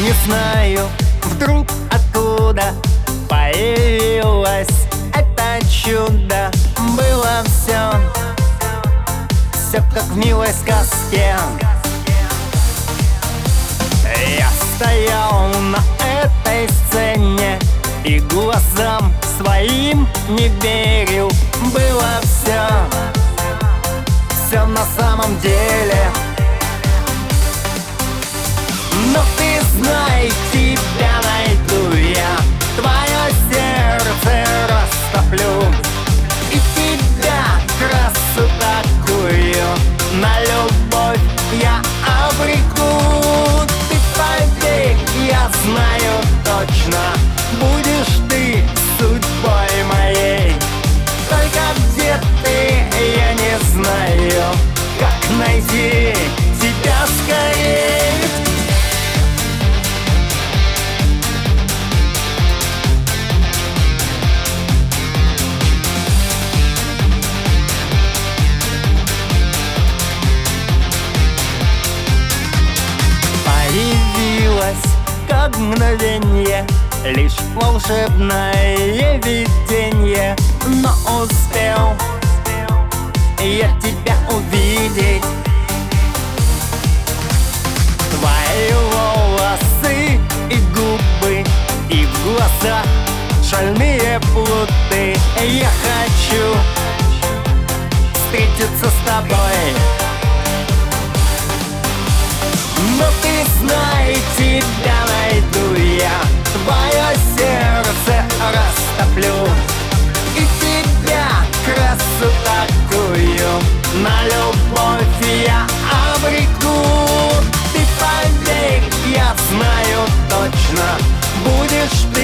Не знаю, вдруг откуда появилось это чудо. Было все как в милой сказке. Я стоял на этой сцене и глазам своим не верил. Было все на самом деле. Но ты знай, тебя найду я, твое сердце растоплю, и тебя, красу такую, на любовь я обреку. Ты поверь, я знаю точно, будешь ты судьбой моей. Только где ты, я не знаю, как найти тебя скорее. Появилась как мгновенье, лишь волшебное видение. Но успел я тебя увидеть. Твои волосы и губы, и в глазах шальные плоты. Я хочу встретиться с тобой. Но ты знай, тебя найду я, твое сердце растоплю, и тебя, красу такую, на любовь я обреку. Ты поверь, я знаю точно, будешь ты